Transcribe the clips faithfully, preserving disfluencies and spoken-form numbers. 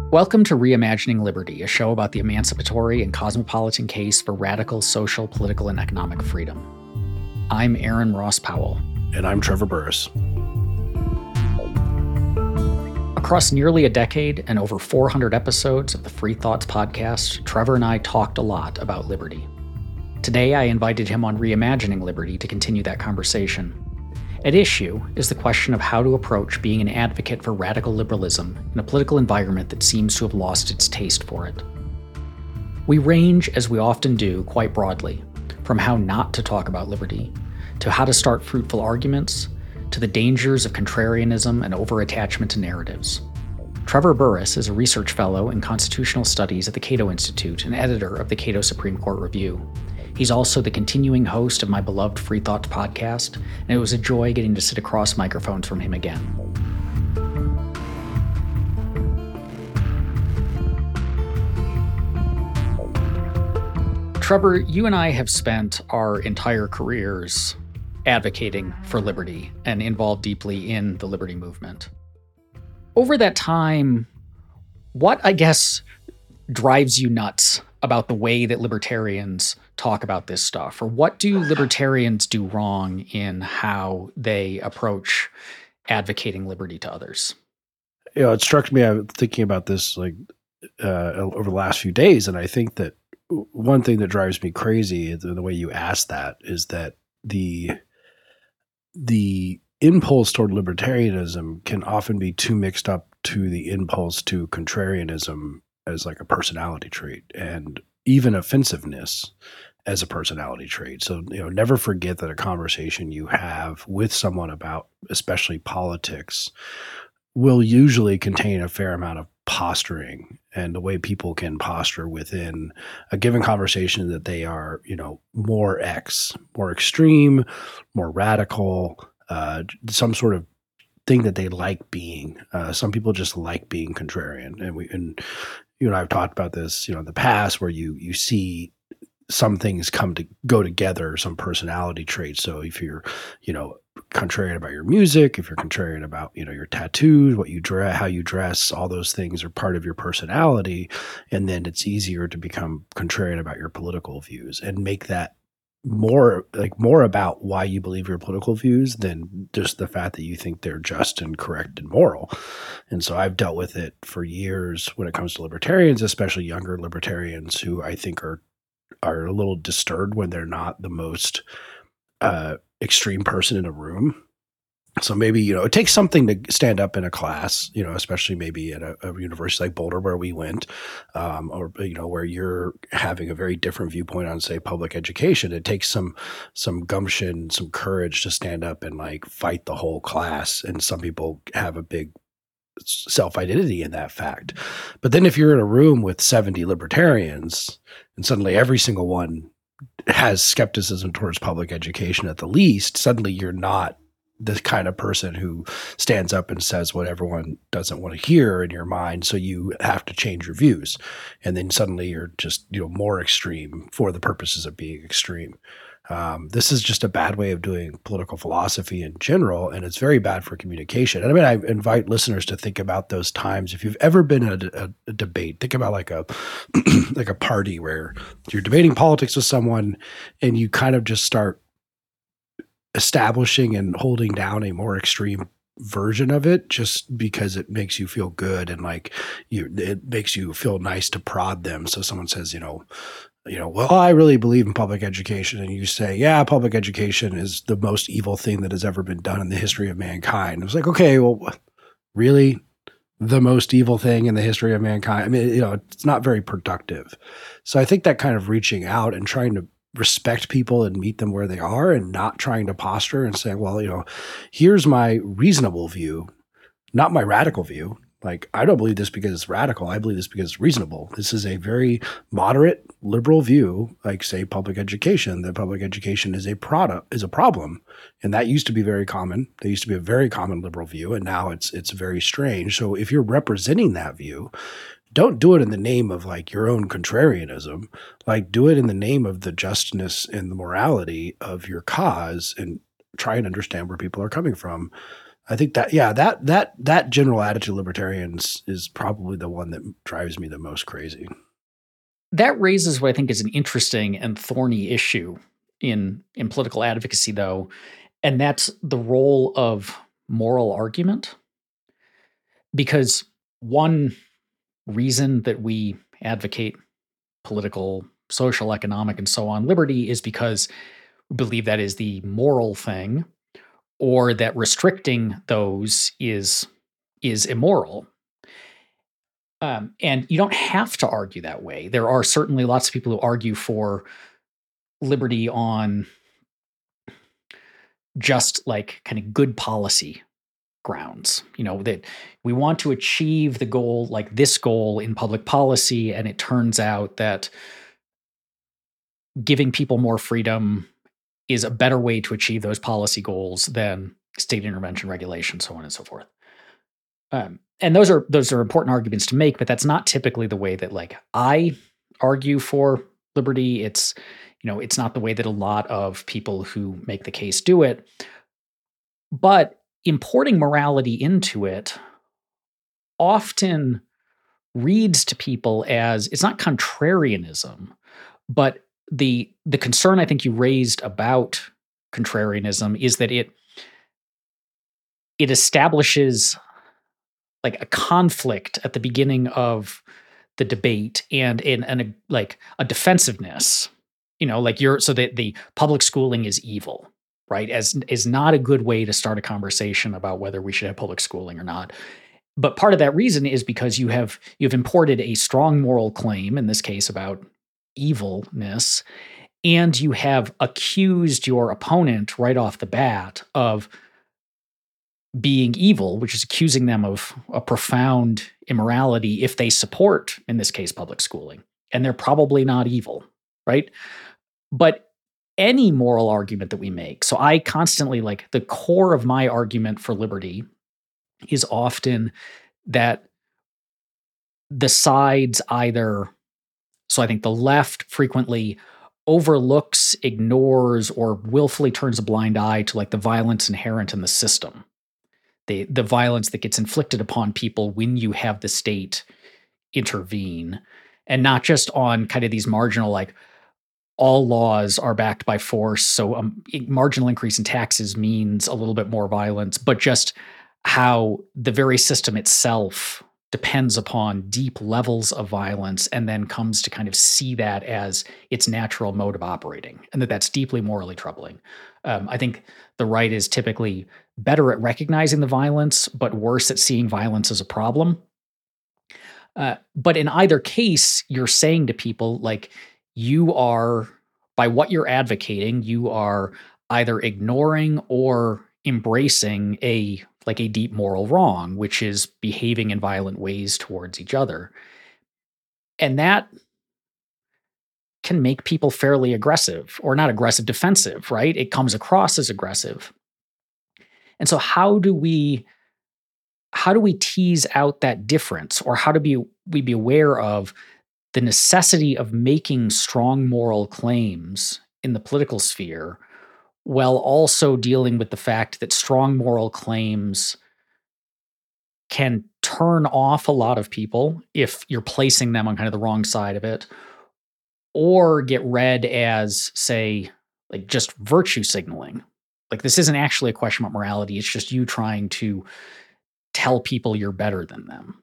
Welcome to Reimagining Liberty, a show about the emancipatory and cosmopolitan case for radical social, political, and economic freedom. I'm Aaron Ross Powell. And I'm Trevor Burrus. Across nearly a decade and over four hundred episodes of the Free Thoughts podcast, Trevor and I talked a lot about liberty. Today, I invited him on Reimagining Liberty to continue that conversation. At issue is the question of how to approach being an advocate for radical liberalism in a political environment that seems to have lost its taste for it. We range, as we often do, quite broadly, from how not to talk about liberty, to how to start fruitful arguments, to the dangers of contrarianism and over-attachment to narratives. Trevor Burrus is a research fellow in constitutional studies at the Cato Institute and editor of the Cato Supreme Court Review. He's also the continuing host of my beloved Free Thoughts podcast, and it was a joy getting to sit across microphones from him again. Trevor, you and I have spent our entire careers advocating for liberty and involved deeply in the liberty movement. Over that time, what, I guess, drives you nuts about the way that libertarians talk about this stuff? Or what do libertarians do wrong in how they approach advocating liberty to others? You know, it struck me, I'm thinking about this like uh, over the last few days, and I think that one thing that drives me crazy, the, the way you asked that, is that the the impulse toward libertarianism can often be too mixed up to the impulse to contrarianism as like a personality trait, and even offensiveness as a personality trait. So, you know, never forget that a conversation you have with someone about, especially politics, will usually contain a fair amount of posturing, and the way people can posture within a given conversation that they are, you know, more X, more extreme, more radical, uh, some sort of thing that they like being. Uh, some people just like being contrarian. And we, and you and I have talked about this, you know, in the past, where you, you see some things come to go together, some personality traits. So if you're, you know, contrarian about your music, if you're contrarian about, you know, your tattoos, what you dress, how you dress, all those things are part of your personality. And then it's easier to become contrarian about your political views and make that more like more about why you believe your political views than just the fact that you think they're just and correct and moral. And so I've dealt with it for years when it comes to libertarians, especially younger libertarians who I think are are a little disturbed when they're not the most uh, extreme person in a room. So maybe, you know, it takes something to stand up in a class, you know, especially maybe at a, a university like Boulder where we went, um, or, you know, where you're having a very different viewpoint on, say, public education. It takes some some gumption, some courage to stand up and like fight the whole class. And some people have a big self-identity in that fact. But then if you're in a room with seventy libertarians and suddenly every single one has skepticism towards public education at the least, suddenly you're not the kind of person who stands up and says what everyone doesn't want to hear in your mind. So you have to change your views. And then suddenly you're just, you know, more extreme for the purposes of being extreme. Um, this is just a bad way of doing political philosophy in general, and it's very bad for communication. And I mean, I invite listeners to think about those times. If you've ever been in a, a, a debate, think about like a like a party where you're debating politics with someone, and you kind of just start establishing and holding down a more extreme version of it just because it makes you feel good, and like you, it makes you feel nice to prod them. So someone says, you know, you know, well, I really believe in public education. And you say, yeah, public education is the most evil thing that has ever been done in the history of mankind. It was like, okay, well, really? The most evil thing in the history of mankind? I mean, you know, it's not very productive. So I think that kind of reaching out and trying to respect people and meet them where they are, and not trying to posture and say, well, you know, here's my reasonable view, not my radical view. Like, I don't believe this because it's radical. I believe this because it's reasonable. This is a very moderate, liberal view, like, say, public education, that public education is a product, is a problem. And that used to be very common. There used to be a very common liberal view, and now it's it's very strange. So if you're representing that view, don't do it in the name of like your own contrarianism. Like, do it in the name of the justness and the morality of your cause, and try and understand where people are coming from. I think that, yeah, that, that, that general attitude of libertarians is probably the one that drives me the most crazy. That raises what I think is an interesting and thorny issue in, in political advocacy, though, and that's the role of moral argument. Because one reason that we advocate political, social, economic, and so on liberty is because we believe that is the moral thing, or that restricting those is is immoral. Um, and you don't have to argue that way. There are certainly lots of people who argue for liberty on just like kind of good policy grounds, you know, that we want to achieve the goal, like this goal in public policy, and it turns out that giving people more freedom is a better way to achieve those policy goals than state intervention, regulation, so on and so forth. Um, and those are those are important arguments to make, but that's not typically the way that like I argue for liberty. It's, you know, it's not the way that a lot of people who make the case do it. But importing morality into it often reads to people as, it's not contrarianism, but the the concern I think you raised about contrarianism is that it it establishes like a conflict at the beginning of the debate and in and a, like a defensiveness, you know, like you're so that the public schooling is evil, right? As is not a good way to start a conversation about whether we should have public schooling or not. But part of that reason is because you have you've imported a strong moral claim, in this case about evilness, and you have accused your opponent right off the bat of being evil, which is accusing them of a profound immorality if they support, in this case, public schooling. And they're probably not evil, right? But any moral argument that we make, so I constantly, like, the core of my argument for liberty is often that the sides either, so I think the left frequently overlooks, ignores, or willfully turns a blind eye to like the violence inherent in the system. The, the violence that gets inflicted upon people when you have the state intervene, and not just on kind of these marginal, like all laws are backed by force, so a marginal increase in taxes means a little bit more violence, but just how the very system itself depends upon deep levels of violence and then comes to kind of see that as its natural mode of operating, and that that's deeply morally troubling. Um, I think the right is typically better at recognizing the violence, but worse at seeing violence as a problem. Uh, but in either case, you're saying to people, like, you are, by what you're advocating, you are either ignoring or embracing a like a deep moral wrong, which is behaving in violent ways towards each other. And that can make people fairly aggressive, or not aggressive, defensive, right? It comes across as aggressive. And so how do we how do we tease out that difference, or how do we, we be aware of the necessity of making strong moral claims in the political sphere while also dealing with the fact that strong moral claims can turn off a lot of people if you're placing them on kind of the wrong side of it, or get read as, say, like just virtue signaling. Like, this isn't actually a question about morality. It's just you trying to tell people you're better than them.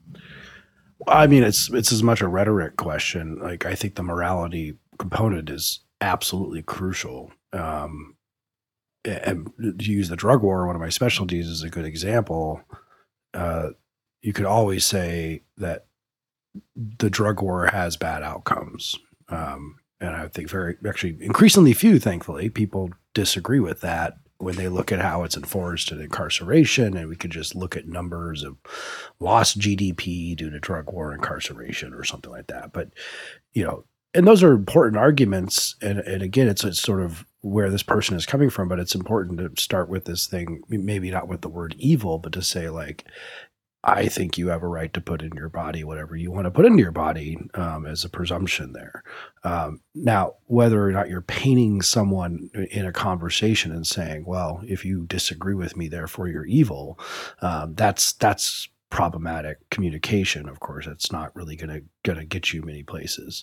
I mean, it's it's as much a rhetoric question. Like, I think the morality component is absolutely crucial. Um, and to use the drug war, one of my specialties, is a good example. Uh, you could always say that the drug war has bad outcomes. Um, and I think very, actually increasingly few, thankfully, people disagree with that when they look at how it's enforced in incarceration. And we could just look at numbers of lost G D P due to drug war incarceration or something like that. But, you know, and those are important arguments. And, and again, it's, it's sort of where this person is coming from, but it's important to start with this thing, maybe not with the word evil, but to say, like, I think you have a right to put in your body whatever you want to put into your body, um, as a presumption there. Um, now, whether or not you're painting someone in a conversation and saying, "Well, if you disagree with me, therefore you're evil," um, that's that's problematic communication. Of course, it's not really gonna gonna get you many places.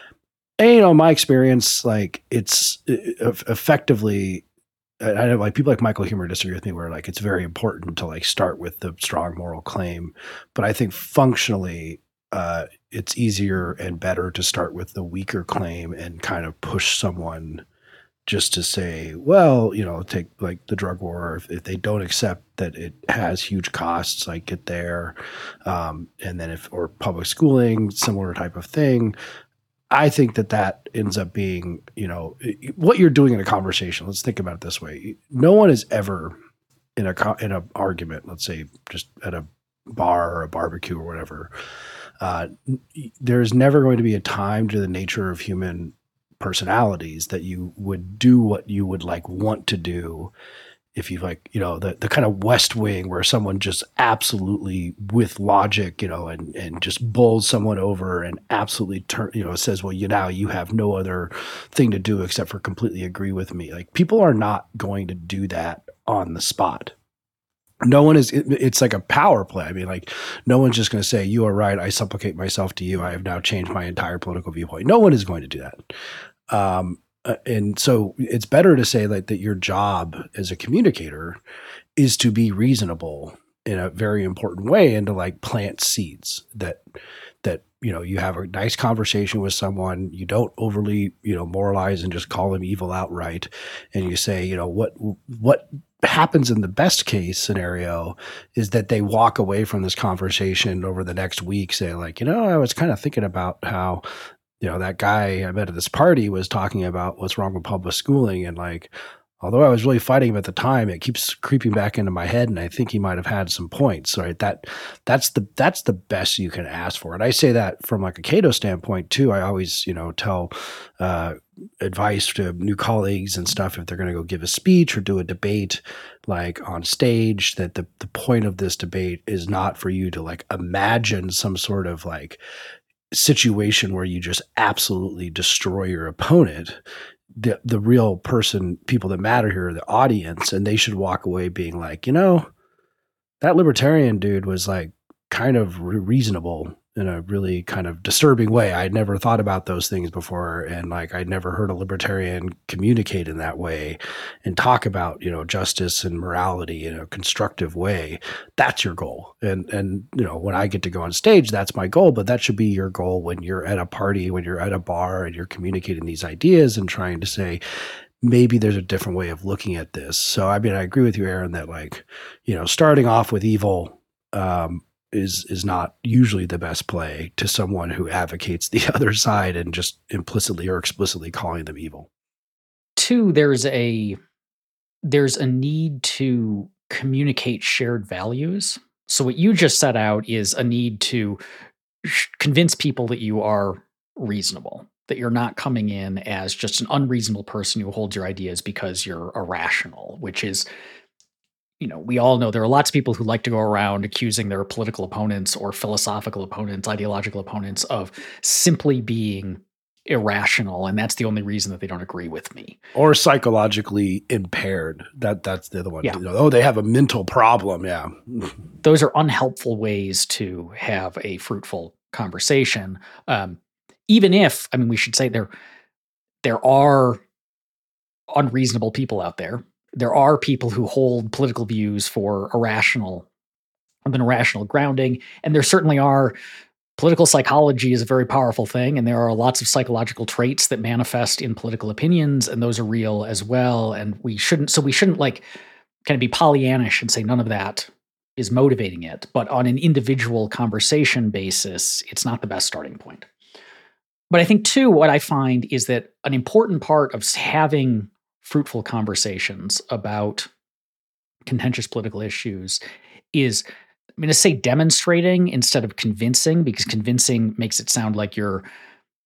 And, you know, my experience, like it's e- e- effectively I I know like people like Michael Humer disagree with me where like it's very important to like start with the strong moral claim. But I think functionally, uh, it's easier and better to start with the weaker claim and kind of push someone just to say, well, you know, take like the drug war. If, if they don't accept that it has huge costs, like get there. Um, and then if, or public schooling, similar type of thing. I think that that ends up being, you know, what you're doing in a conversation. Let's think about it this way. No one is ever in a co- in an argument, let's say just at a bar or a barbecue or whatever. Uh, there's never going to be a time to the nature of human personalities that you would do what you would like want to do if you like, you know, the, the kind of West Wing where someone just absolutely with logic, you know, and, and just bowls someone over and absolutely turn, you know, says, well, you now you have no other thing to do except for completely agree with me. Like people are not going to do that on the spot. No one is, it, it's like a power play. I mean, like no one's just going to say, you are right. I supplicate myself to you. I have now changed my entire political viewpoint. No one is going to do that. Um, uh, and so it's better to say like that your job as a communicator is to be reasonable in a very important way and to like plant seeds that that you know you have a nice conversation with someone, you don't overly you know moralize and just call them evil outright, and you say you know what what happens in the best case scenario is that they walk away from this conversation over the next week saying like you know I was kind of thinking about how you know, that guy I met at this party was talking about what's wrong with public schooling. And like, although I was really fighting him at the time, it keeps creeping back into my head. And I think he might have had some points, right? That that's the, that's the best you can ask for. And I say that from like a Cato standpoint too. I always, you know, tell, uh, advice to new colleagues and stuff if they're going to go give a speech or do a debate like on stage that the, the point of this debate is not for you to like imagine some sort of like situation where you just absolutely destroy your opponent. The the real person, people that matter here are the audience, and they should walk away being like, you know, that libertarian dude was like kind of re- reasonable in a really kind of disturbing way. I'd never thought about those things before. And like, I'd never heard a libertarian communicate in that way and talk about, you know, justice and morality in a constructive way. That's your goal. And, and, you know, when I get to go on stage, that's my goal, but that should be your goal when you're at a party, when you're at a bar and you're communicating these ideas and trying to say, maybe there's a different way of looking at this. So, I mean, I agree with you, Aaron, that like, you know, starting off with evil, um, is is not usually the best play to someone who advocates the other side and just implicitly or explicitly calling them evil. Two, there's a there's a need to communicate shared values. So what you just set out is a need to sh- convince people that you are reasonable, that you're not coming in as just an unreasonable person who holds your ideas because you're irrational, which is, you know, we all know there are lots of people who like to go around accusing their political opponents or philosophical opponents, ideological opponents of simply being irrational, and that's the only reason that they don't agree with me. Or psychologically impaired. That that's the other one. Yeah. You know, oh, they have a mental problem. Yeah. Those are unhelpful ways to have a fruitful conversation. Um, even if, I mean, we should say there there are unreasonable people out there. There are people who hold political views for irrational, of an irrational grounding, and there certainly are. Political psychology is a very powerful thing, and there are lots of psychological traits that manifest in political opinions, and those are real as well. And we shouldn't, so we shouldn't like kind of be Pollyannish and say none of that is motivating it. But on an individual conversation basis, it's not the best starting point. But I think too, what I find is that an important part of having fruitful conversations about contentious political issues is, I'm going to say demonstrating instead of convincing, because convincing makes it sound like you're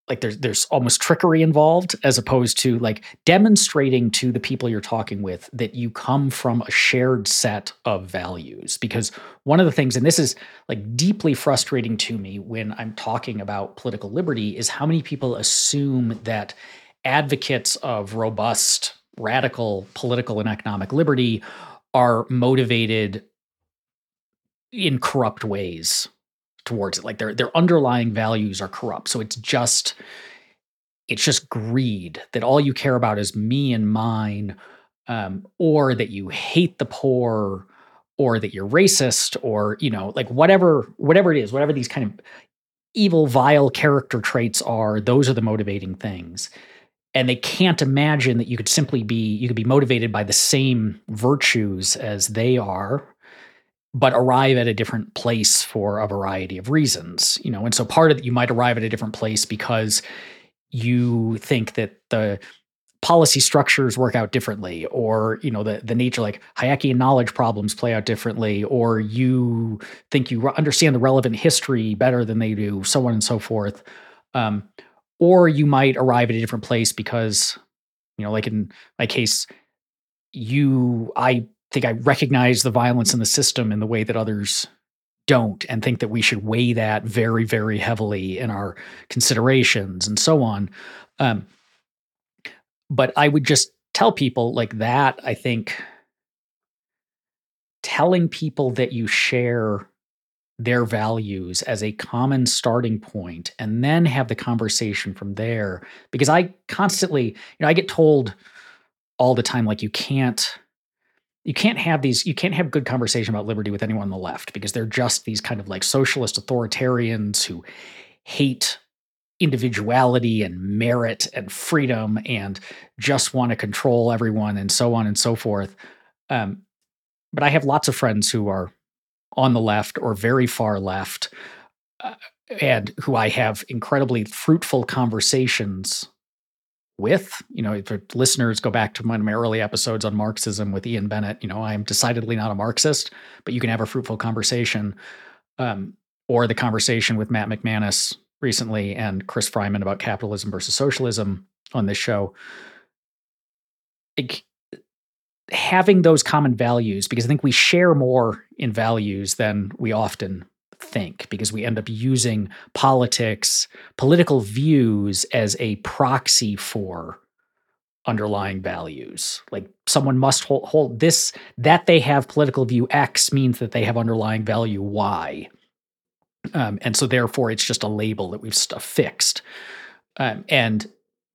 like there's there's almost trickery involved, as opposed to like demonstrating to the people you're talking with that you come from a shared set of values. Because one of the things, and this is like deeply frustrating to me when I'm talking about political liberty, is how many people assume that advocates of robust, radical political and economic liberty are motivated in corrupt ways towards it. Like their their underlying values are corrupt. So it's just it's just greed, that all you care about is me and mine, um, or that you hate the poor, or that you're racist, or you know, like whatever whatever it is, whatever these kind of evil, vile character traits are, those are the motivating things. And they can't imagine that you could simply be you could be motivated by the same virtues as they are, but arrive at a different place for a variety of reasons, you know. And so part of it, you might arrive at a different place because you think that the policy structures work out differently, or, you know, the, the nature, like Hayekian knowledge problems play out differently, or you think you understand the relevant history better than they do, so on and so forth. Um, or you might arrive at a different place because, you know, like in my case, you, I think I recognize the violence in the system in the way that others don't, and think that we should weigh that very, very heavily in our considerations and so on. Um, but I would just tell people like that, I think telling people that you share their values as a common starting point and then have the conversation from there. Because I constantly, you know, I get told all the time, like, you can't, You can't have these, you can't have good conversation about liberty with anyone on the left, because they're just these kind of like socialist authoritarians who hate individuality and merit and freedom and just want to control everyone and so on and so forth. Um, but I have lots of friends who are on the left or very far left, uh, and who I have incredibly fruitful conversations with. You know, if listeners go back to one of my early episodes on Marxism with Ian Bennett, you know, I'm decidedly not a Marxist, but you can have a fruitful conversation. Um, or the conversation with Matt McManus recently and Chris Fryman about capitalism versus socialism on this show. It, having those common values, because I think we share more in values than we often think, because we end up using politics, political views as a proxy for underlying values. Like someone must hold, hold this, that they have political view X means that they have underlying value Y. Um, and so therefore it's just a label that we've affixed. Um, and,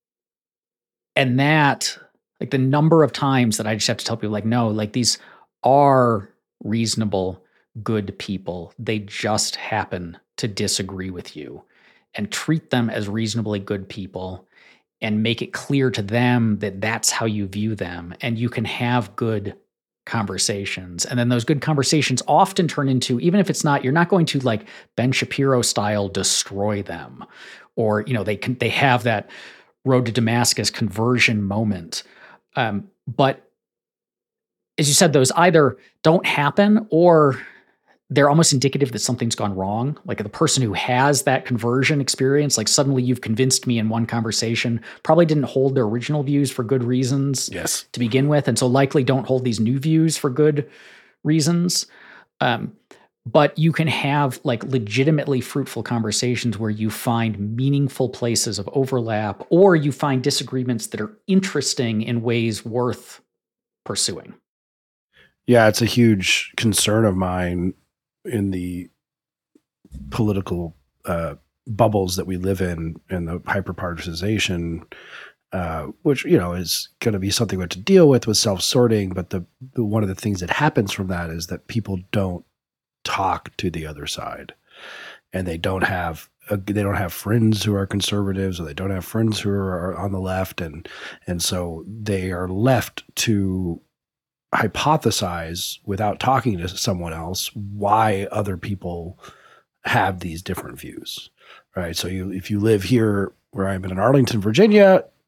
and that, like the number of times that I just have to tell people like, no, like these are reasonable, good people. They just happen to disagree with you, and treat them as reasonably good people and make it clear to them that that's how you view them. And you can have good conversations. And then those good conversations often turn into, even if it's not, you're not going to like Ben Shapiro style destroy them, or, you know, they can, they have that road to Damascus conversion moment. Um, but as you said, those either don't happen or they're almost indicative that something's gone wrong. Like the person who has that conversion experience, like suddenly you've convinced me in one conversation, probably didn't hold their original views for good reasons yes. to begin with. And so likely don't hold these new views for good reasons. Um, but you can have like legitimately fruitful conversations where you find meaningful places of overlap, or you find disagreements that are interesting in ways worth pursuing. Yeah, it's a huge concern of mine in the political uh, bubbles that we live in, and the hyperpartisanization, uh, which, you know, is going to be something we have to deal with with self-sorting. But the, the one of the things that happens from that is that people don't talk to the other side, and they don't have uh, they don't have friends who are conservatives, or they don't have friends who are on the left, and and so they are left to hypothesize without talking to someone else why other people have these different views, right? So you, if you live here where I'm in Arlington, Virginia,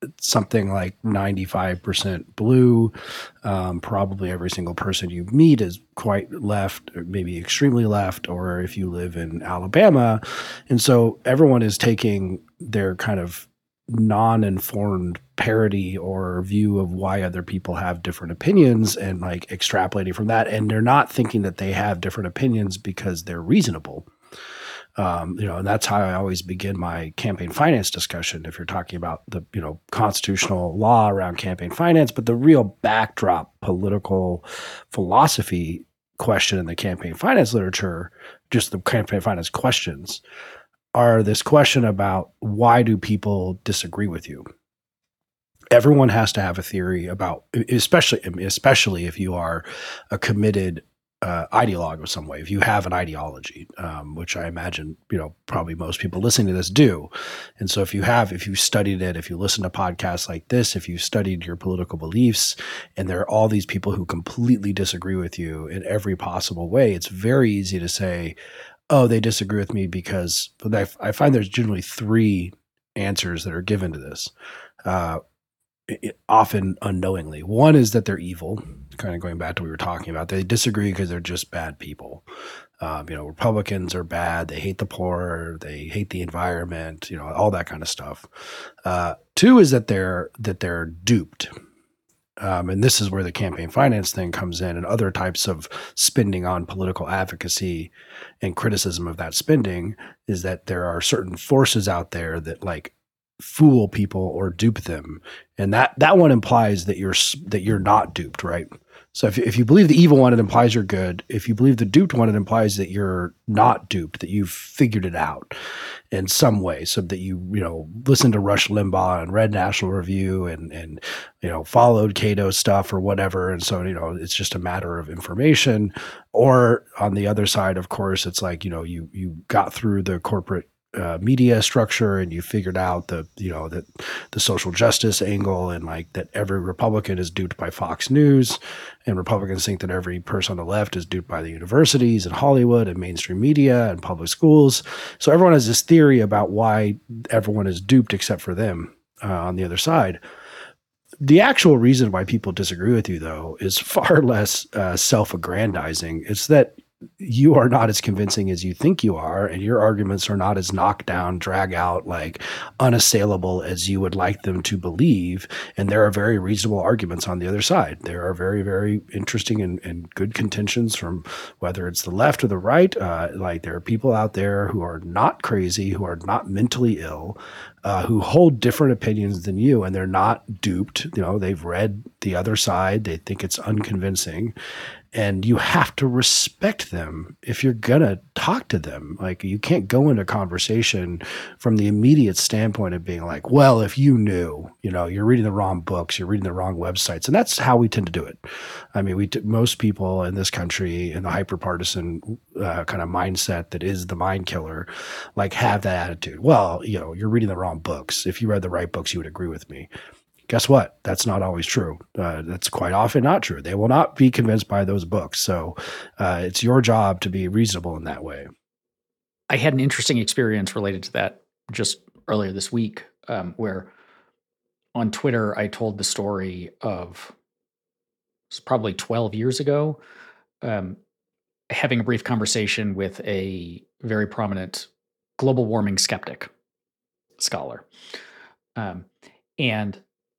something like ninety-five percent blue. Um, probably every single person you meet is quite left, or maybe extremely left, or if you live in Alabama. And so everyone is taking their kind of non-informed parody or view of why other people have different opinions and like extrapolating from that. And they're not thinking that they have different opinions because they're reasonable. Um, you know, and that's how I always begin my campaign finance discussion. If you're talking about the, you know, constitutional law around campaign finance, but the real backdrop political philosophy question in the campaign finance literature, just the campaign finance questions, are this question about why do people disagree with you? Everyone has to have a theory about, especially, especially if you are a committed uh, ideologue of some way, if you have an ideology, um, which I imagine, you know, probably most people listening to this do. And so if you have, if you studied it, if you listen to podcasts like this, if you studied your political beliefs, and there are all these people who completely disagree with you in every possible way, it's very easy to say, oh, they disagree with me because I find there's generally three answers that are given to this. Uh, It, often unknowingly. One is that they're evil, kind of going back to what we were talking about. They disagree because they're just bad people. Um, you know, Republicans are bad. They hate the poor. They hate the environment. You know, all that kind of stuff. Uh, two is that they're that they're duped. Um, and this is where the campaign finance thing comes in, and other types of spending on political advocacy and criticism of that spending is that there are certain forces out there that like fool people or dupe them. And that, that one implies that you're, that you're not duped, right? So if, if you believe the evil one, it implies you're good. If you believe the duped one, it implies that you're not duped, that you've figured it out in some way. So that you, you know, listened to Rush Limbaugh and read National Review and, and, you know, followed Cato's stuff or whatever. And so, you know, it's just a matter of information. Or on the other side, of course, it's like, you know, you, you got through the corporate Uh, media structure and you figured out the, you know, that the social justice angle and like that every Republican is duped by Fox News, and Republicans think that every person on the left is duped by the universities and Hollywood and mainstream media and public schools. So everyone has this theory about why everyone is duped except for them uh, on the other side. The actual reason why people disagree with you, though, is far less uh, self-aggrandizing. It's that you are not as convincing as you think you are, and your arguments are not as knocked down, drag out, like unassailable as you would like them to believe. And there are very reasonable arguments on the other side. There are very, very interesting and, and good contentions from whether it's the left or the right. Uh, like there are people out there who are not crazy, who are not mentally ill, uh, who hold different opinions than you, and they're not duped. You know, they've read the other side. They think it's unconvincing. And you have to respect them if you're going to talk to them. Like you can't go into conversation from the immediate standpoint of being like, well, if you knew, you know, you're reading the wrong books, you're reading the wrong websites. And that's how we tend to do it. I mean, we t- most people in this country in the hyper-partisan uh, kind of mindset that is the mind killer, like have that attitude. Well, you know, you're reading the wrong books. If you read the right books, you would agree with me. Guess what? That's not always true. Uh, that's quite often not true. They will not be convinced by those books. So uh, it's your job to be reasonable in that way. I had an interesting experience related to that just earlier this week, um, where on Twitter, I told the story of, it's probably twelve years ago, um, having a brief conversation with a very prominent global warming skeptic scholar. Um, and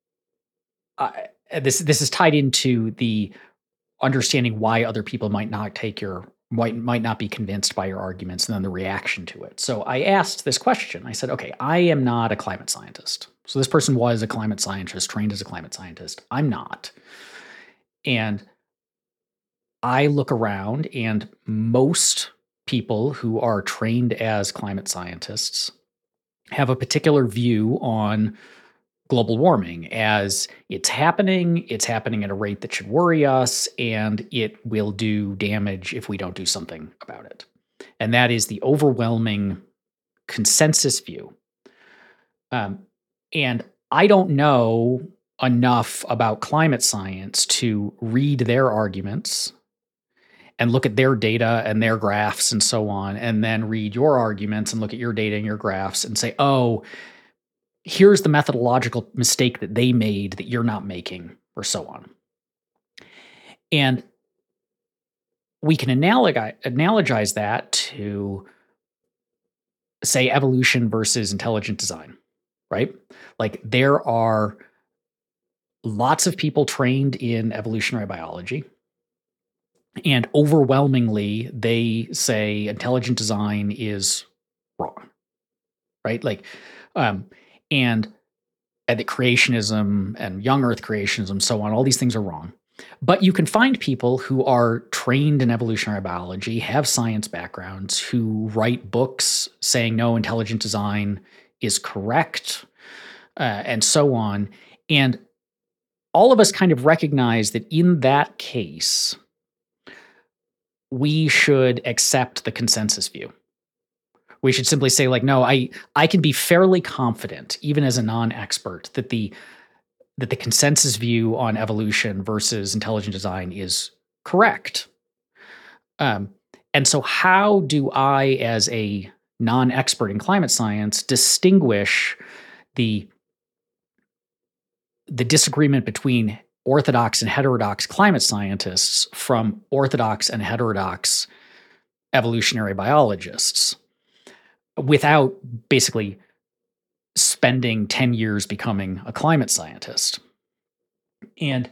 I, this this is tied into the understanding why other people might not take your might might not be convinced by your arguments, and then the reaction to it. So I asked this question. I said, "Okay, I am not a climate scientist." So this person was a climate scientist, trained as a climate scientist. I'm not, and I look around, and most people who are trained as climate scientists have a particular view on global warming as it's happening, it's happening at a rate that should worry us, and it will do damage if we don't do something about it. And that is the overwhelming consensus view. Um, and I don't know enough about climate science to read their arguments and look at their data and their graphs and so on, and then read your arguments and look at your data and your graphs and say, oh, here's the methodological mistake that they made that you're not making, or so on. And we can analogize, analogize that to, say, evolution versus intelligent design, right? Like there are lots of people trained in evolutionary biology, and overwhelmingly they say intelligent design is wrong, right? Like, um, and, and that creationism and young earth creationism, so on, all these things are wrong. But you can find people who are trained in evolutionary biology, have science backgrounds, who write books saying, no, intelligent design is correct, uh, and so on. And all of us kind of recognize that in that case, we should accept the consensus view. We should simply say, like, no, I, I can be fairly confident, even as a non-expert, that the that the consensus view on evolution versus intelligent design is correct. Um, and so how do I, as a non-expert in climate science, distinguish the, the disagreement between orthodox and heterodox climate scientists from orthodox and heterodox evolutionary biologists without basically spending ten years becoming a climate scientist? And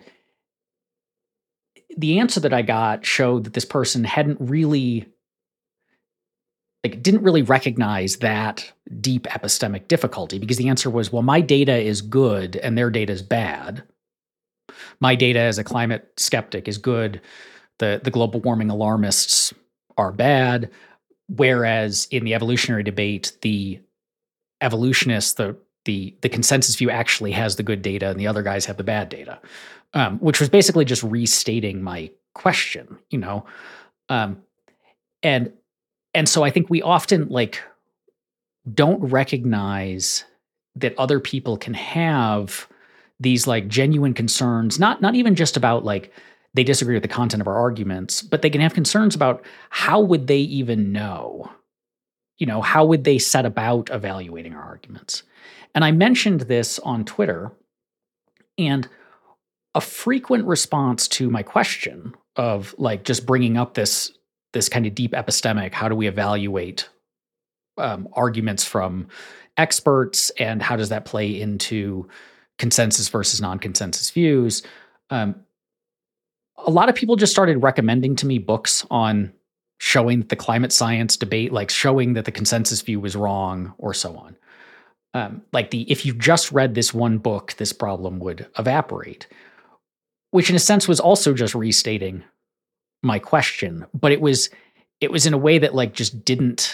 the answer that I got showed that this person hadn't really, like, didn't really recognize that deep epistemic difficulty, because the answer was, well, my data is good and their data is bad. My data as a climate skeptic is good. The, the global warming alarmists are bad. Whereas in the evolutionary debate, the evolutionists, the the the consensus view actually has the good data and the other guys have the bad data, um, which was basically just restating my question, you know? Um, and, and so I think we often like don't recognize that other people can have these like genuine concerns, not, not even just about like they disagree with the content of our arguments, but they can have concerns about how would they even know? You know, how would they set about evaluating our arguments? And I mentioned this on Twitter, and a frequent response to my question of like just bringing up this, this kind of deep epistemic, how do we evaluate um, arguments from experts, and how does that play into consensus versus non-consensus views? Um, a lot of people just started recommending to me books on showing that the climate science debate, like showing that the consensus view was wrong, or so on. Um, like the, if you just read this one book, this problem would evaporate, which in a sense was also just restating my question, but it was, it was in a way that like just didn't,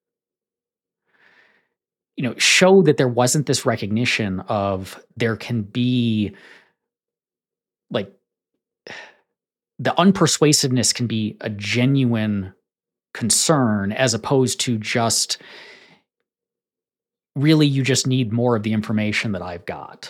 you know, show that there wasn't this recognition of there can be like the unpersuasiveness can be a genuine concern, as opposed to just really you just need more of the information that I've got.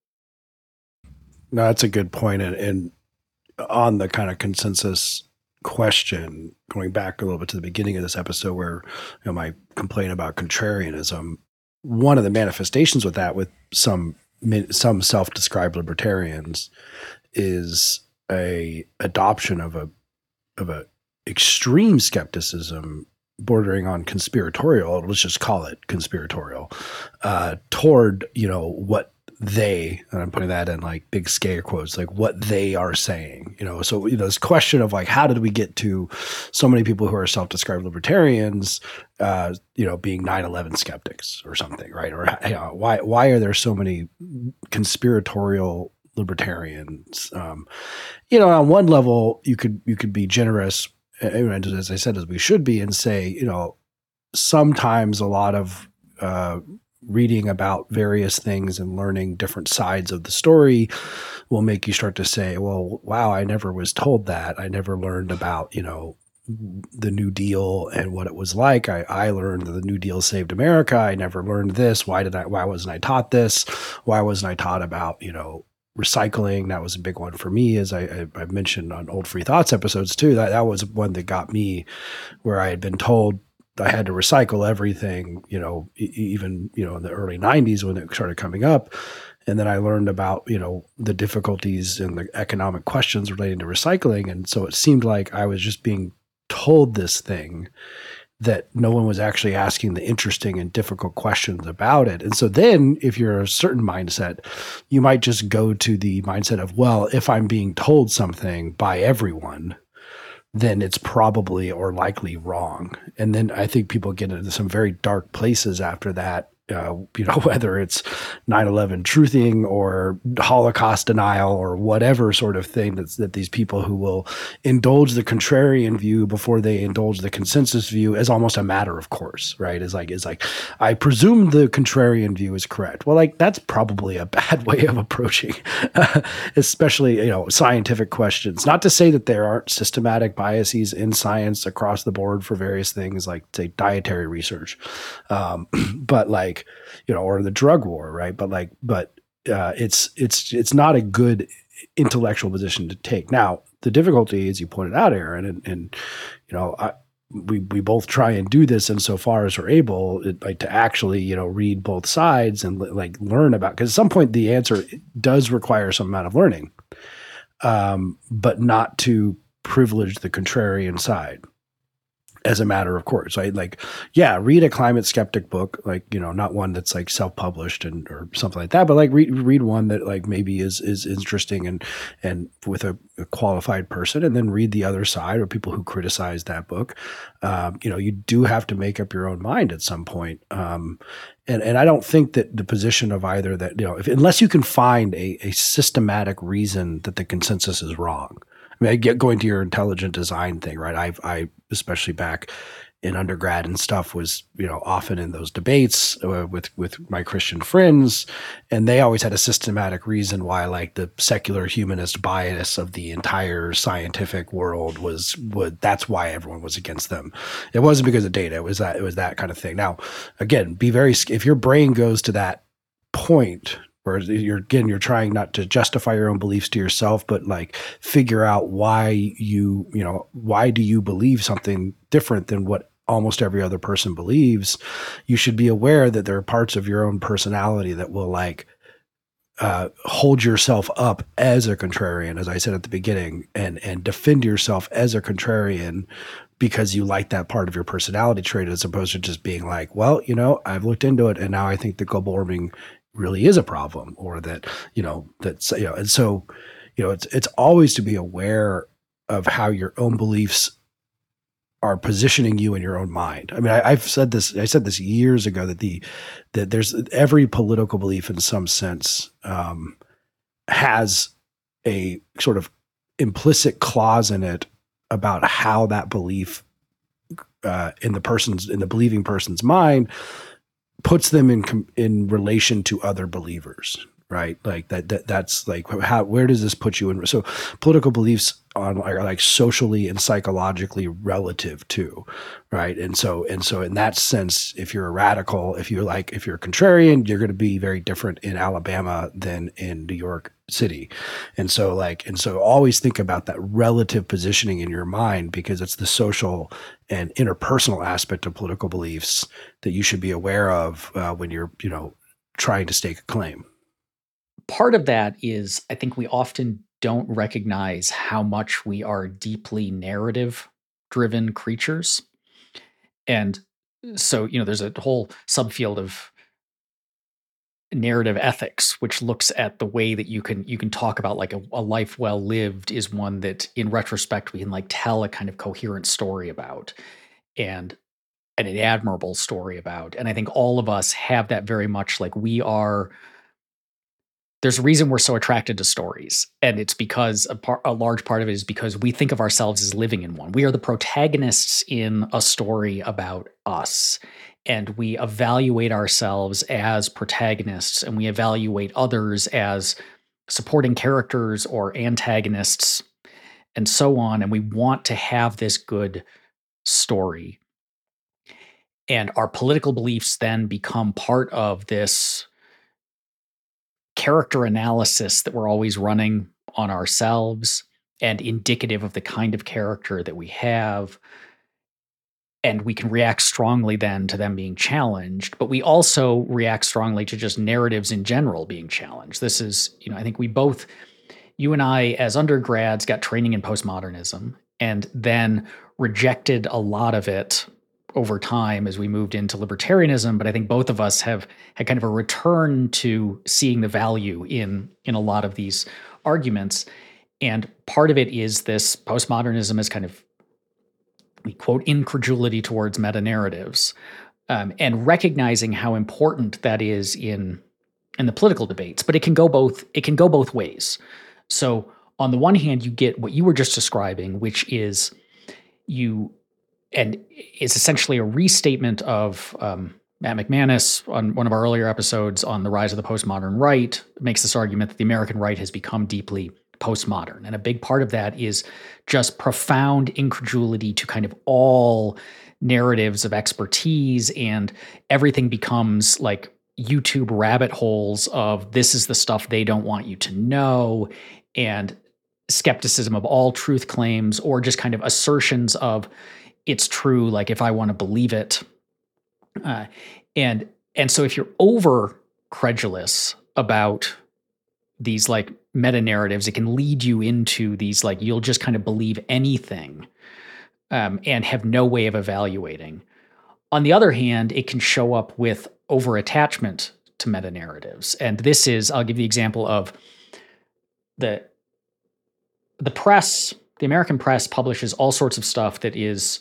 No, that's a good point. And, and on the kind of consensus question, going back a little bit to the beginning of this episode where, you know, my complaint about contrarianism, one of the manifestations with that with some some self-described libertarians is a adoption of a of a extreme skepticism bordering on conspiratorial, let's just call it conspiratorial, uh, toward, you know, what they, and I'm putting that in like big scare quotes, like what they are saying, you know? So, you know, this question of like, how did we get to so many people who are self-described libertarians, uh, you know, being nine eleven skeptics or something, right? Or you know, why, why are there so many conspiratorial libertarians? Um, you know, on one level, you could, you could be generous, and as I said, as we should be, and say, you know, sometimes a lot of uh, reading about various things and learning different sides of the story will make you start to say, well, wow, I never was told that. I never learned about, you know, the New Deal and what it was like. I, I learned that the New Deal saved America. I never learned this. Why did I, why wasn't I taught this? Why wasn't I taught about, you know, recycling? That was a big one for me, as I, I, I mentioned on Old Free Thoughts episodes too. That that was one that got me, where I had been told I had to recycle everything, you know, e- even, you know, in the early nineties when it started coming up. And then I learned about, you know, the difficulties and the economic questions relating to recycling. And so it seemed like I was just being told this thing that no one was actually asking the interesting and difficult questions about it. And so then if you're a certain mindset, you might just go to the mindset of, well, if I'm being told something by everyone, then it's probably or likely wrong. And then I think people get into some very dark places after that. Uh, you know, whether it's nine eleven truthing or Holocaust denial or whatever sort of thing that's that these people who will indulge the contrarian view before they indulge the consensus view as almost a matter of course, right? Is like, is like, I presume the contrarian view is correct. Well, like that's probably a bad way of approaching, uh, especially, you know, scientific questions. Not to say that there aren't systematic biases in science across the board for various things like, say, dietary research. Um, but like, you know, or the drug war, right? But like, but uh, it's it's it's not a good intellectual position to take. Now, the difficulty, as you pointed out, Aaron, and, and you know, I, we we both try and do this insofar as we're able, it, like to actually, you know, read both sides and like learn about. Because at some point, the answer does require some amount of learning, um, but not to privilege the contrarian side. As a matter of course, right? Like, yeah, read a climate skeptic book, like, you know, not one that's like self-published and or something like that, but like read read one that like maybe is is interesting and and with a, a qualified person, and then read the other side or people who criticize that book. Um, you know, you do have to make up your own mind at some point. Um, and and I don't think that the position of either that, you know, if, unless you can find a a systematic reason that the consensus is wrong. I mean, I get going to your intelligent design thing, right? I've, I, especially back in undergrad and stuff, was, you know, often in those debates uh, with, with my Christian friends, and they always had a systematic reason why, like, the secular humanist bias of the entire scientific world was, would, that's why everyone was against them. It wasn't because of data. It was that, it was that kind of thing. Now, again, be very, if your brain goes to that point, where you're, again, you're trying not to justify your own beliefs to yourself, but like figure out why you, you know, why do you believe something different than what almost every other person believes? You should be aware that there are parts of your own personality that will like uh, hold yourself up as a contrarian, as I said at the beginning, and and defend yourself as a contrarian because you like that part of your personality trait, as opposed to just being like, well, you know, I've looked into it and now I think that global warming really is a problem, or that, you know, that's, you know, and so, you know, it's, it's always to be aware of how your own beliefs are positioning you in your own mind. I mean, I, I've said this, I said this years ago that the, that there's every political belief in some sense um, has a sort of implicit clause in it about how that belief uh, in the person's, in the believing person's mind puts them in in relation to other believers, right? Like that, that that's like how, where does this put you in? So political beliefs on are like socially and psychologically relative too, right? And so and so in that sense, if you're a radical, if you're like if you're a contrarian, you're going to be very different in Alabama than in New York City. And so like and so always think about that relative positioning in your mind, because it's the social and interpersonal aspect of political beliefs that you should be aware of uh, when you're, you know, trying to stake a claim. Part of that is, I think we often don't recognize how much we are deeply narrative driven creatures. And so, you know, there's a whole subfield of narrative ethics, which looks at the way that you can you can talk about like a, a life well lived is one that in retrospect we can like tell a kind of coherent story about, and, and an admirable story about. And I think all of us have that very much. Like we are, there's a reason we're so attracted to stories, and it's because a, par- a large part of it is because we think of ourselves as living in one. We are the protagonists in a story about us, and we evaluate ourselves as protagonists, and we evaluate others as supporting characters or antagonists, and so on. And we want to have this good story. And our political beliefs then become part of this character analysis that we're always running on ourselves and indicative of the kind of character that we have. and we can react strongly then to them being challenged, but we also react strongly to just narratives in general being challenged. This is, you know, I think we both, you and I as undergrads got training in postmodernism and then rejected a lot of it over time as we moved into libertarianism. But I think both of us have had kind of a return to seeing the value in, in a lot of these arguments. And part of it is this postmodernism is kind of, we quote, incredulity towards meta-narratives, um, and recognizing how important that is in in the political debates. But it can go both, it can go both ways. So on the one hand, you get what you were just describing, which is you, and it's essentially a restatement of um, Matt McManus on one of our earlier episodes on the rise of the postmodern right, makes this argument that the American right has become deeply postmodern. And a big part of that is just profound incredulity to kind of all narratives of expertise, and everything becomes like YouTube rabbit holes of this is the stuff they don't want you to know, and skepticism of all truth claims, or just kind of assertions of it's true, like if I want to believe it. Uh, and and so if you're over credulous about these like meta narratives, it can lead you into these like you'll just kind of believe anything um, and have no way of evaluating. On the other hand, it can show up with over attachment to meta narratives, and this is, I'll give the example of the the press. The American press publishes all sorts of stuff that is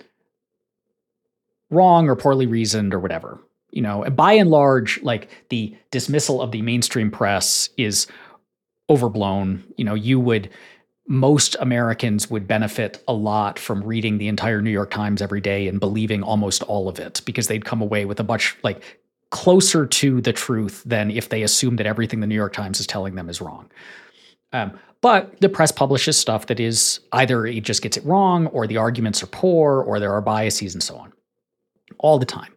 wrong or poorly reasoned or whatever. You know, by and large, like the dismissal of the mainstream press is overblown. You know, you would, most Americans would benefit a lot from reading the entire New York Times every day and believing almost all of it, because they'd come away with a much like closer to the truth than if they assume that everything the New York Times is telling them is wrong. Um, but the press publishes stuff that is either it just gets it wrong, or the arguments are poor, or there are biases and so on, all the time.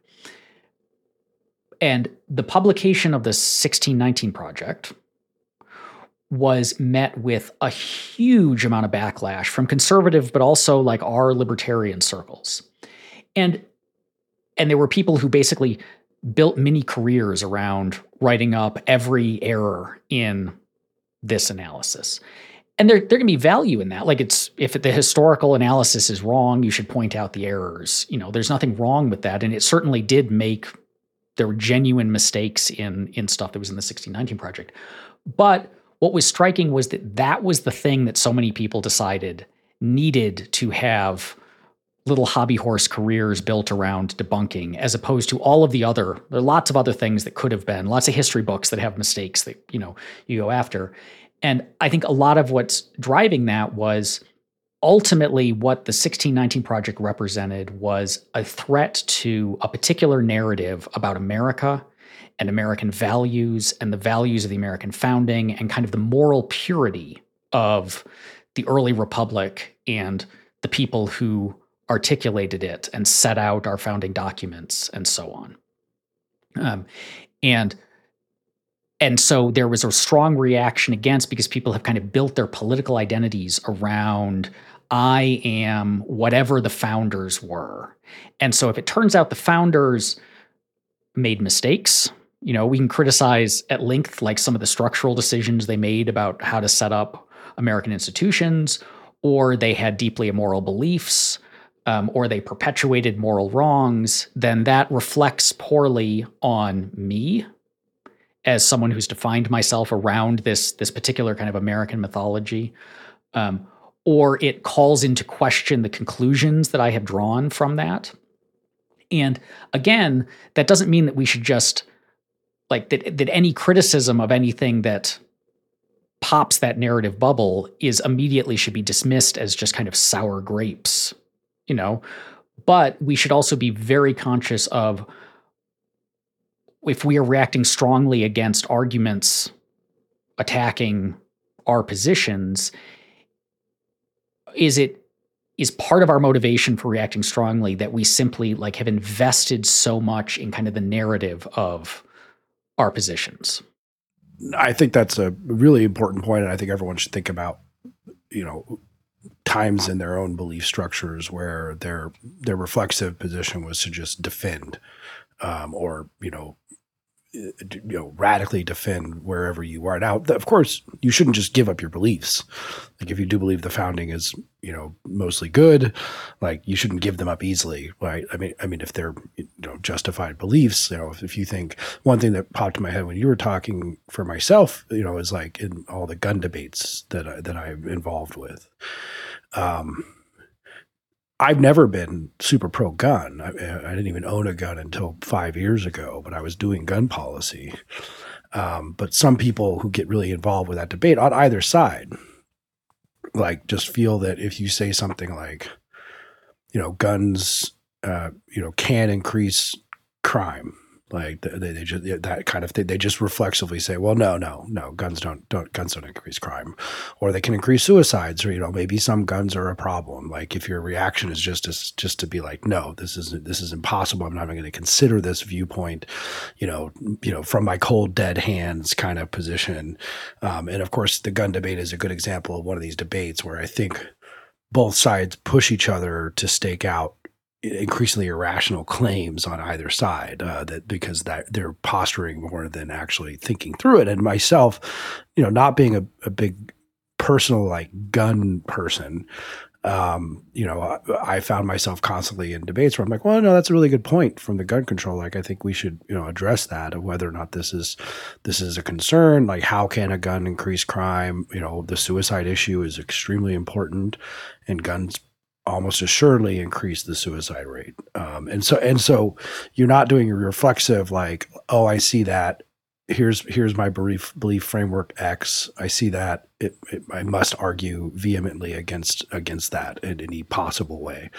And the publication of the sixteen nineteen Project was met with a huge amount of backlash from conservative, but also like our libertarian circles. And, and there were people who basically built mini careers around writing up every error in this analysis. And there, there can be value in that. Like it's, if the historical analysis is wrong, you should point out the errors. You know, there's nothing wrong with that. And it certainly did make, there were genuine mistakes in, in stuff that was in the sixteen nineteen Project. But what was striking was that that was the thing that so many people decided needed to have little hobby horse careers built around debunking, as opposed to all of the other, there are lots of other things that could have been, lots of history books that have mistakes that, you know, you go after. And I think a lot of what's driving that was ultimately what the sixteen nineteen Project represented was a threat to a particular narrative about America and American values and the values of the American founding and kind of the moral purity of the early republic and the people who articulated it and set out our founding documents and so on. Um, and And so there was a strong reaction against, because people have kind of built their political identities around, I am whatever the founders were. And so if it turns out the founders made mistakes, you know, we can criticize at length, like some of the structural decisions they made about how to set up American institutions, or they had deeply immoral beliefs, um, or they perpetuated moral wrongs, then that reflects poorly on me as someone who's defined myself around this, this particular kind of American mythology, um, or it calls into question the conclusions that I have drawn from that. And again, that doesn't mean that we should just, like, that, that any criticism of anything that pops that narrative bubble is immediately should be dismissed as just kind of sour grapes, you know? But we should also be very conscious of, if we are reacting strongly against arguments attacking our positions, is it is part of our motivation for reacting strongly that we simply like have invested so much in kind of the narrative of our positions? I think that's a really important point, and I think everyone should think about, you know, times in their own belief structures where their their reflexive position was to just defend, um, or you know, you know, radically defend wherever you are. Now, of course, you shouldn't just give up your beliefs. Like if you do believe the founding is, you know, mostly good, like you shouldn't give them up easily, right? I mean, I mean, if they're, you know, justified beliefs, you know, if, if you think one thing that popped in my head when you were talking for myself, you know, is like in all the gun debates that I, that I'm involved with. Um, I've never been super pro gun. I, I didn't even own a gun until five years ago, but I was doing gun policy. Um, but some people who get really involved with that debate on either side, like just feel that if you say something like, you know, guns, uh, you know, can increase crime, like they, they just that kind of thing. They just reflexively say, well, no, no, no, guns don't, don't, guns don't increase crime, or they can increase suicides, or, you know, maybe some guns are a problem. Like if your reaction is just to, just to be like, no, this is, this is impossible. I'm not even going to consider this viewpoint, you know, you know, from my cold dead hands kind of position. Um, and of course the gun debate is a good example of one of these debates where I think both sides push each other to stake out increasingly irrational claims on either side, uh, that because that they're posturing more than actually thinking through it. And myself, you know, not being a, a big personal like gun person, um, you know, I, I found myself constantly in debates where I'm like, well, no, that's a really good point from the gun control. Like, I think we should, you know, address that of whether or not this is, this is a concern. Like, how can a gun increase crime? You know, the suicide issue is extremely important, and guns almost assuredly increase the suicide rate. Um, and so, and so you're not doing a reflexive, like, oh, I see that. Here's, here's my belief, belief framework X. I see that. It, it, I must argue vehemently against, against that in any possible way.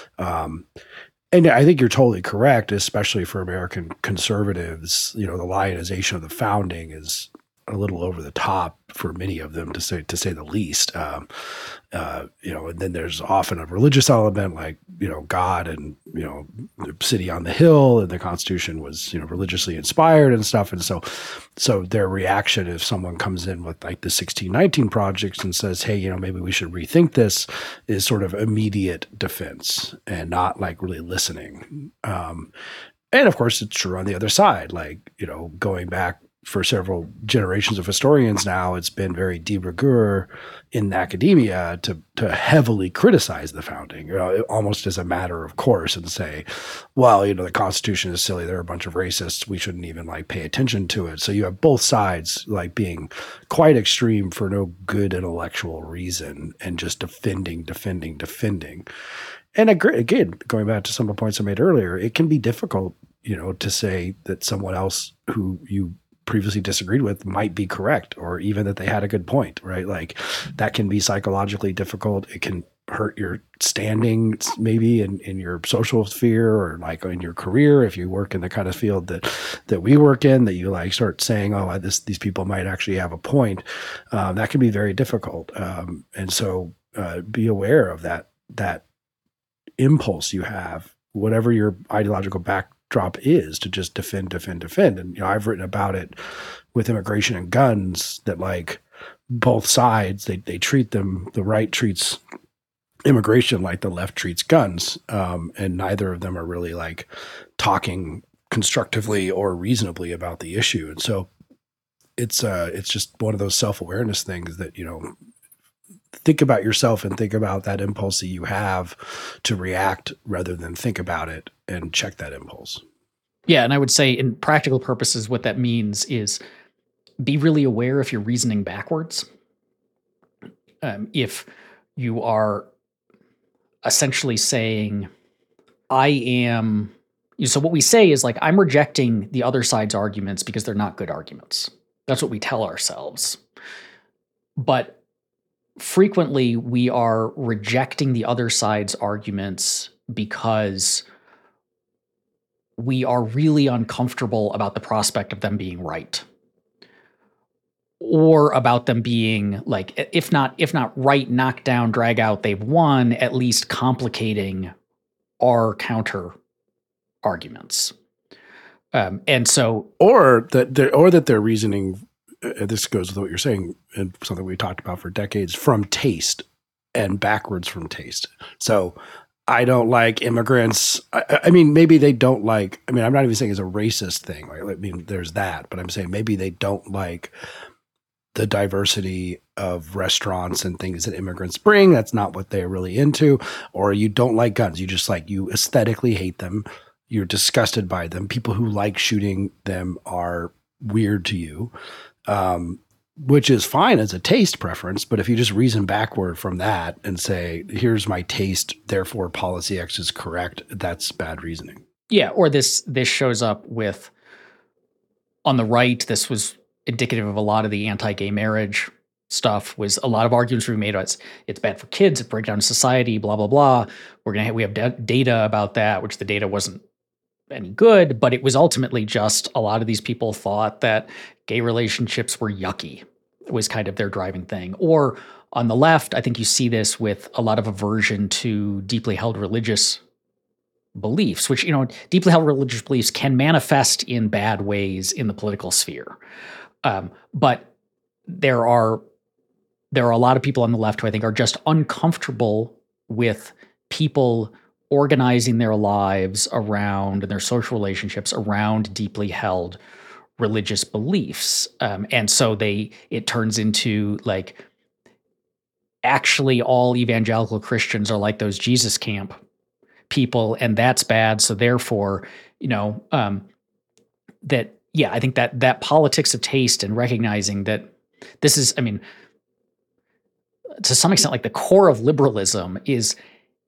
Um, and I think you're totally correct, especially for American conservatives. You know, the lionization of the founding is a little over the top for many of them, to say to say the least. Um, uh, you know, and then there's often a religious element, like, you know, God and, you know, the city on the hill, and the Constitution was, you know, religiously inspired and stuff. And so, so their reaction if someone comes in with like the sixteen nineteen projects and says, hey, you know, maybe we should rethink this, is sort of immediate defense and not like really listening. Um, and of course, it's true on the other side, like, you know, going back for several generations of historians now, it's been very de rigueur in academia to to heavily criticize the founding, you know, almost as a matter of course, and say, well, you know, the Constitution is silly. They're a bunch of racists. We shouldn't even like pay attention to it. So you have both sides like being quite extreme for no good intellectual reason and just defending, defending, defending. And again, going back to some of the points I made earlier, it can be difficult, you know, to say that someone else who you previously disagreed with might be correct, or even that they had a good point, right? Like that can be psychologically difficult. It can hurt your standing maybe in, in your social sphere, or like in your career. If you work in the kind of field that, that we work in, that you like start saying, oh, this, these people might actually have a point. Um, that can be very difficult. Um, and so uh, be aware of that, that impulse you have, whatever your ideological background drop is, to just defend, defend, defend. And, you know, I've written about it with immigration and guns, that like both sides, they, they treat them, the right treats immigration like the left treats guns. Um, and neither of them are really like talking constructively or reasonably about the issue. And so it's, uh, it's just one of those self-awareness things that, you know, think about yourself and think about that impulse that you have to react rather than think about it, and check that impulse. Yeah. And I would say in practical purposes, what that means is be really aware if you're reasoning backwards. Um, if you are essentially saying, I am, so what we say is like, I'm rejecting the other side's arguments because they're not good arguments. That's what we tell ourselves. But frequently we are rejecting the other side's arguments because we are really uncomfortable about the prospect of them being right, or about them being like, if not, if not right, knock down, drag out, they've won, at least complicating our counter arguments. Um, and so, or that they're, or that their reasoning, uh, this goes with what you're saying, and something we talked about for decades, from taste and backwards from taste. So I don't like immigrants. I, I mean, maybe they don't like, I mean, I'm not even saying it's a racist thing. Right? I mean, there's that, but I'm saying maybe they don't like the diversity of restaurants and things that immigrants bring. That's not what they're really into. Or you don't like guns. You just like, you aesthetically hate them. You're disgusted by them. People who like shooting them are weird to you, um, which is fine as a taste preference. But if you just reason backward from that and say, here's my taste, therefore policy X is correct, that's bad reasoning. Yeah. Or this, this shows up with, on the right, this was indicative of a lot of the anti-gay marriage stuff, was a lot of arguments we made. It's, it's bad for kids, it breaks down society, blah, blah, blah. We're going to have, we have da- data about that, which the data wasn't any good, but it was ultimately just a lot of these people thought that gay relationships were yucky. It was kind of their driving thing. Or on the left, I think you see this with a lot of aversion to deeply held religious beliefs, which, you know, deeply held religious beliefs can manifest in bad ways in the political sphere. Um, but there are there are a lot of people on the left who I think are just uncomfortable with people organizing their lives around and their social relationships around deeply held religious beliefs. Um, and so they it turns into like, actually all evangelical Christians are like those Jesus camp people, and that's bad. So therefore, you know, um, that, yeah, I think that that politics of taste and recognizing that this is, I mean, to some extent, like the core of liberalism is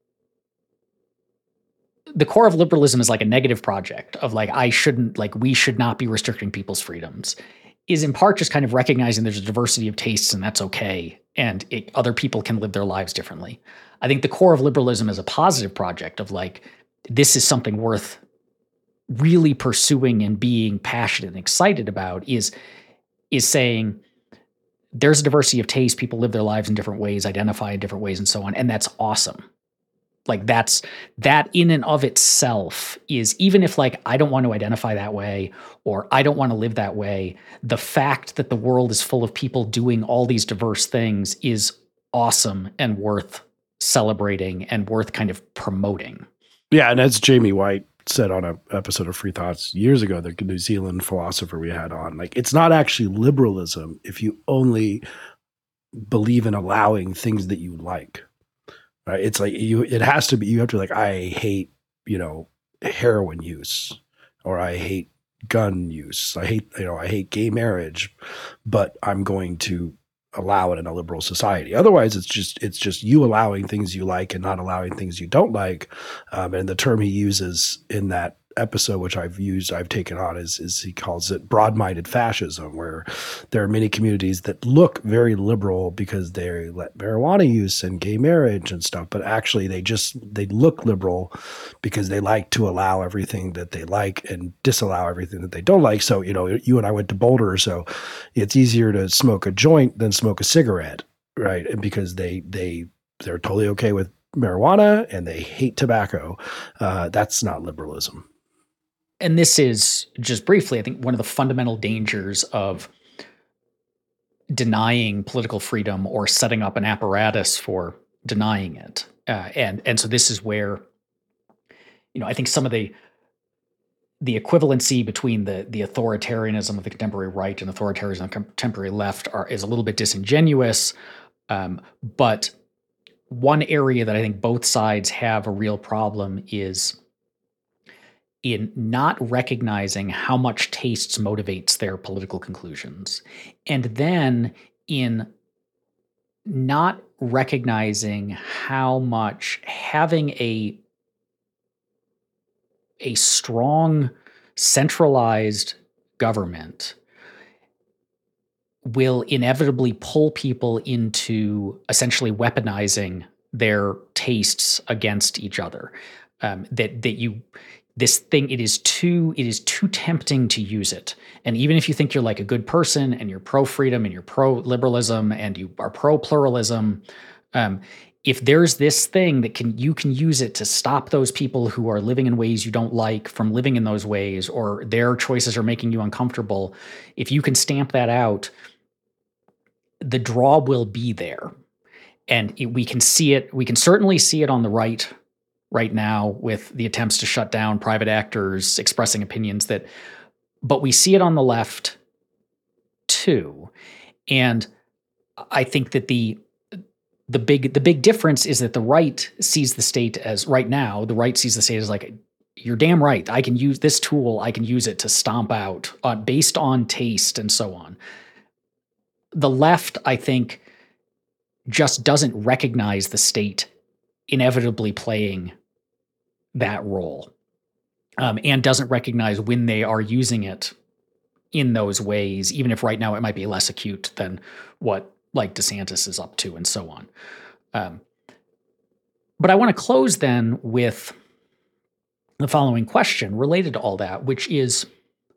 the core of liberalism is like a negative project of like, I shouldn't, like, we should not be restricting people's freedoms, is in part just kind of recognizing there's a diversity of tastes and that's okay. And it, other people can live their lives differently. I think the core of liberalism is a positive project of like, this is something worth really pursuing and being passionate and excited about, is, is saying there's a diversity of taste. People live their lives in different ways, identify in different ways and so on. And that's awesome. Like that's, that in and of itself is, even if like, I don't want to identify that way, or I don't want to live that way, the fact that the world is full of people doing all these diverse things is awesome and worth celebrating and worth kind of promoting. Yeah. And as Jamie White said on an episode of Free Thoughts years ago, the New Zealand philosopher we had on, like, it's not actually liberalism if you only believe in allowing things that you like. Right? It's like you, it has to be, you have to be like, I hate, you know, heroin use, or I hate gun use. I hate, you know, I hate gay marriage, but I'm going to allow it in a liberal society. Otherwise, it's just, it's just you allowing things you like and not allowing things you don't like. Um, and the term he uses in that episode, which I've used, I've taken on, is, is he calls it broad-minded fascism, where there are many communities that look very liberal because they let marijuana use and gay marriage and stuff, but actually they just, they look liberal because they like to allow everything that they like and disallow everything that they don't like. So, you know, you and I went to Boulder, so it's easier to smoke a joint than smoke a cigarette, right? And because they, they, they're totally okay with marijuana and they hate tobacco. Uh, that's not liberalism. And this is, just briefly, I think one of the fundamental dangers of denying political freedom or setting up an apparatus for denying it. Uh, and and so this is where, you know, I think some of the the equivalency between the the authoritarianism of the contemporary right and authoritarianism of the contemporary left are is a little bit disingenuous. Um, but one area that I think both sides have a real problem is in not recognizing how much tastes motivates their political conclusions, and then in not recognizing how much having a a strong centralized government will inevitably pull people into essentially weaponizing their tastes against each other. Um, that that you this thing it is too it is too tempting to use it. And even if you think you're like a good person and you're pro freedom and you're pro liberalism and you are pro pluralism, um, if there's this thing that can you can use it to stop those people who are living in ways you don't like from living in those ways, or their choices are making you uncomfortable, if you can stamp that out, the draw will be there. and it, we can see it. We can certainly see it on the right right now with the attempts to shut down private actors expressing opinions that, but we see it on the left too. And I think that the the big the big difference is that the right sees the state as right now, the right sees the state as like, you're damn right. I can use this tool. I can use it to stomp out uh, based on taste and so on. The left, I think, just doesn't recognize the state inevitably playing that role, um, and doesn't recognize when they are using it in those ways, even if right now it might be less acute than what like DeSantis is up to and so on. Um, but I want to close then with the following question related to all that, which is,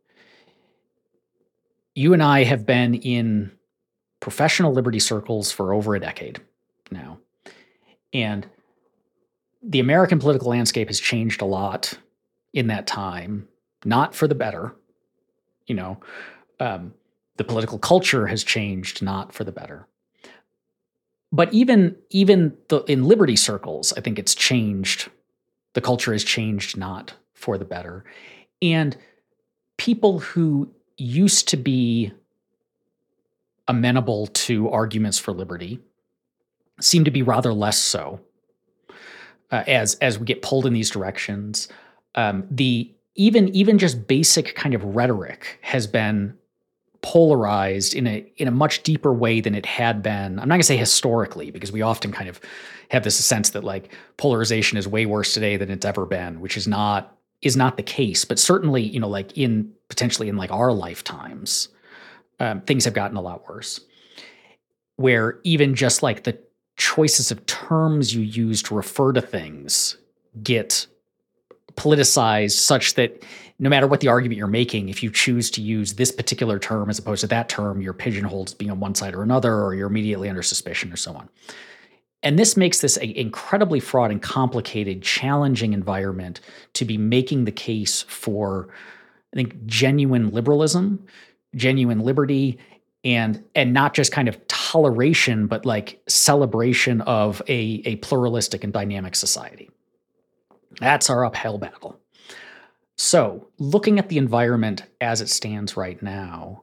you and I have been in professional liberty circles for over a decade now. And the American political landscape has changed a lot in that time, not for the better. You know, um, the political culture has changed, not for the better. But even even the, in liberty circles, I think it's changed. The culture has changed, not for the better. And people who used to be amenable to arguments for liberty seem to be rather less so uh, as as we get pulled in these directions. Um, the even even just basic kind of rhetoric has been polarized in a in a much deeper way than it had been. I'm not gonna say historically, because we often kind of have this sense that like polarization is way worse today than it's ever been, which is not is not the case. But certainly, you know, like in potentially in like our lifetimes, um, things have gotten a lot worse. Where even just like the choices of terms you use to refer to things get politicized such that no matter what the argument you're making, if you choose to use this particular term as opposed to that term, you're pigeonholed as being on one side or another, or you're immediately under suspicion or so on. And this makes this an incredibly fraught and complicated, challenging environment to be making the case for, I think, genuine liberalism, genuine liberty, and and not just kind of toleration, but like celebration of a, a pluralistic and dynamic society. That's our uphill battle. So, looking at the environment as it stands right now,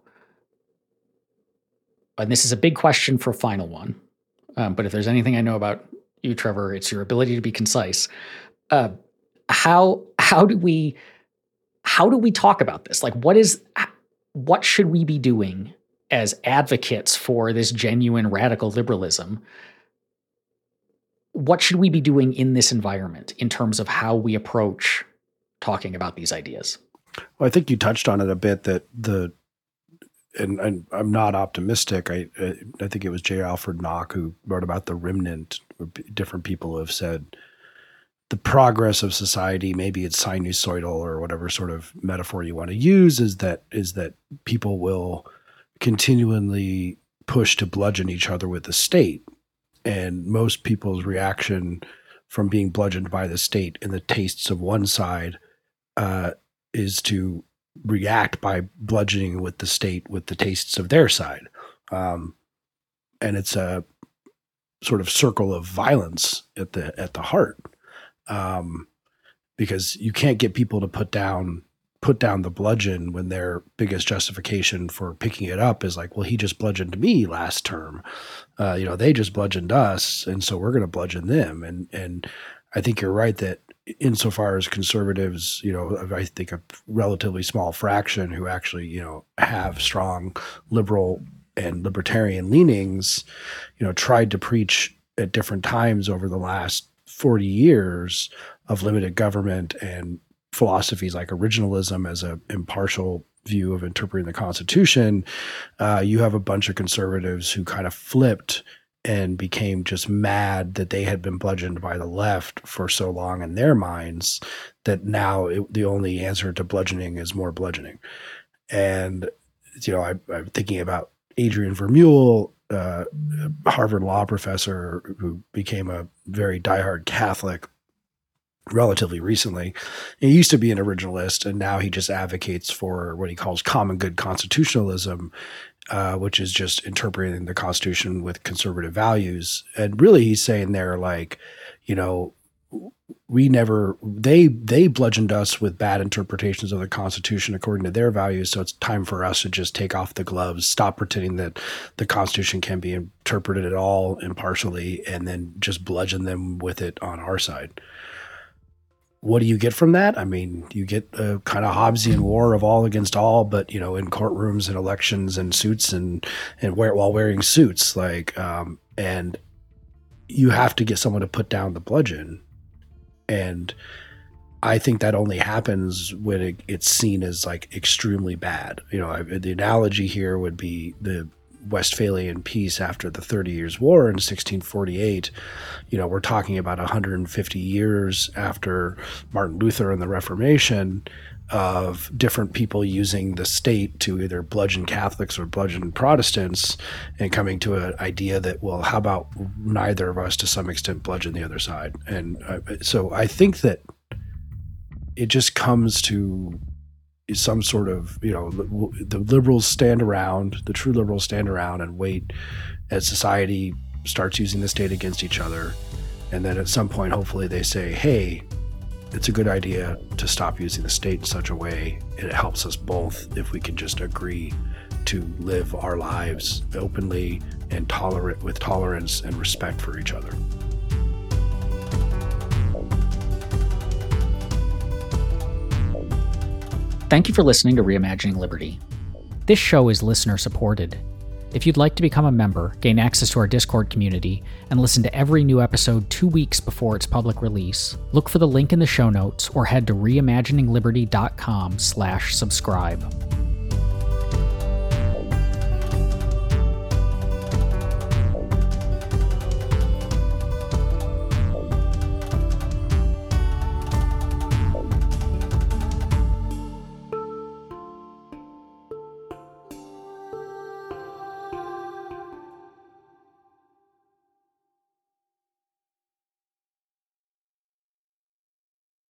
and this is a big question for a final one, um, but if there's anything I know about you, Trevor, it's your ability to be concise. Uh, how how do we how do we talk about this? Like, what is what should we be doing as advocates for this genuine radical liberalism? What should we be doing in this environment in terms of how we approach talking about these ideas? Well, I think you touched on it a bit, that the, and, and I'm not optimistic. I I think it was J. Alfred Nock who wrote about the remnant. Different people have said the progress of society, maybe it's sinusoidal or whatever sort of metaphor you want to use, is that is that people will continually push to bludgeon each other with the state. And most people's reaction from being bludgeoned by the state in the tastes of one side uh, is to react by bludgeoning with the state with the tastes of their side. Um, and it's a sort of circle of violence at the at the heart, um, because you can't get people to put down put down the bludgeon when their biggest justification for picking it up is like, well, he just bludgeoned me last term. Uh, you know, they just bludgeoned us, and so we're going to bludgeon them. And and I think you're right that insofar as conservatives, you know, I think a relatively small fraction who actually, you know, have strong liberal and libertarian leanings, you know, tried to preach at different times over the last forty years of limited government and philosophies like originalism as an impartial view of interpreting the Constitution. Uh, you have a bunch of conservatives who kind of flipped and became just mad that they had been bludgeoned by the left for so long in their minds that now it, the only answer to bludgeoning is more bludgeoning. And, you know, I, I'm thinking about Adrian Vermeule, uh, Harvard law professor who became a very diehard Catholic, relatively recently. He used to be an originalist, and now he just advocates for what he calls common good constitutionalism, uh, which is just interpreting the Constitution with conservative values. And really, he's saying there, like, you know, we never they they bludgeoned us with bad interpretations of the Constitution according to their values, so it's time for us to just take off the gloves, stop pretending that the Constitution can be interpreted at all impartially, and then just bludgeon them with it on our side. What do you get from that? I mean, you get a kind of Hobbesian war of all against all, but, you know, in courtrooms and elections and suits and and wear, while wearing suits, like, um, and you have to get someone to put down the bludgeon. And I think that only happens when it, it's seen as like extremely bad. You know, I, the analogy here would be the Westphalian peace after the Thirty Years' War in sixteen forty-eight. You know, we're talking about one hundred fifty years after Martin Luther and the Reformation, of different people using the state to either bludgeon Catholics or bludgeon Protestants, and coming to an idea that, well, how about neither of us to some extent bludgeon the other side? And uh, so I think that it just comes to some sort of, you know, the liberals stand around, the true liberals stand around and wait as society starts using the state against each other. And then at some point, hopefully they say, hey, it's a good idea to stop using the state in such a way. It helps us both if we can just agree to live our lives openly and tolerant with tolerance and respect for each other. Thank you for listening to Reimagining Liberty. This show is listener supported. If you'd like to become a member, gain access to our Discord community, and listen to every new episode two weeks before its public release, look for the link in the show notes or head to reimaginingliberty dot com slash subscribe.